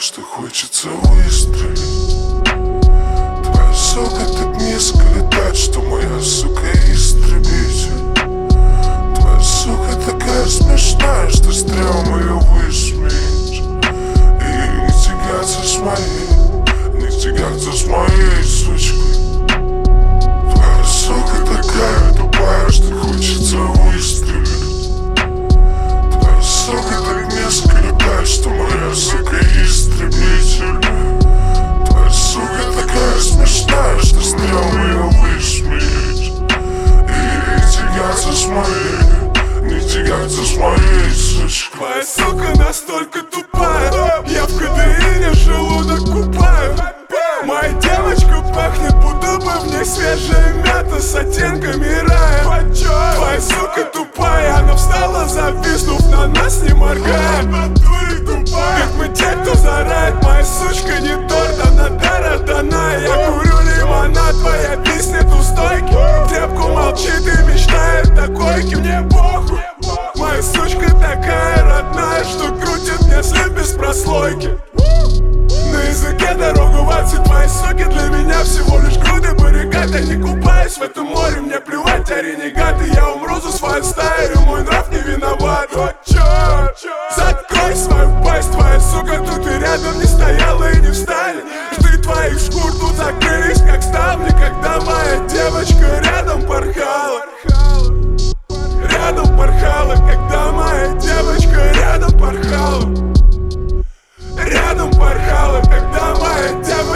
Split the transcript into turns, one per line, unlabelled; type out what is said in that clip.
что хочется выстрелить. Твоя сука так низко летает, что моя сука истребитель. Твоя сука такая смешная, что стрём ее высмеять. И не тягаться с моей, не тягаться с моей сучкой. Твоя сука такая тупая, что хочется выстрелить. Твоя сука так низко летает, что моя сука истребитель. Твоя сука такая смешная, что стрём ее высмеять. И не тягаться с моей, не тягаться с моей сучкой.
Твоя сука настолько тупая, я в КДИне желудок купаю. Моя девочка пахнет, будто бы в ней свежая мята с оттенками рая. Твоя сука тупая, она встала, зависнув на нас, не моргая. Как мы те, кто зарает, моя сучка не торт, она дородана. Я курю лимонад, твоя виснет у стойки. Тряпку молчит и мечтает о койке, мне похуй. Моя сучка такая родная, что крутит мне слив без прослойки. На языке дорогу в отцы твоей суки для меня всего лишь груды баррикад. Я не купаюсь в этом море, мне плевать, а ренегаты. Я умру за свою стаю, мой нрав не виноват. О, чёрт, закрой свою пасть, твоя сука тут и рядом не стояла и не встанет. Жды твоих шкур тут закрылись, как ставни, когда моя девочка рядом порхала. Рядом порхала, когда моя девочка рядом порхала. Рядом порхала, когда моя девочка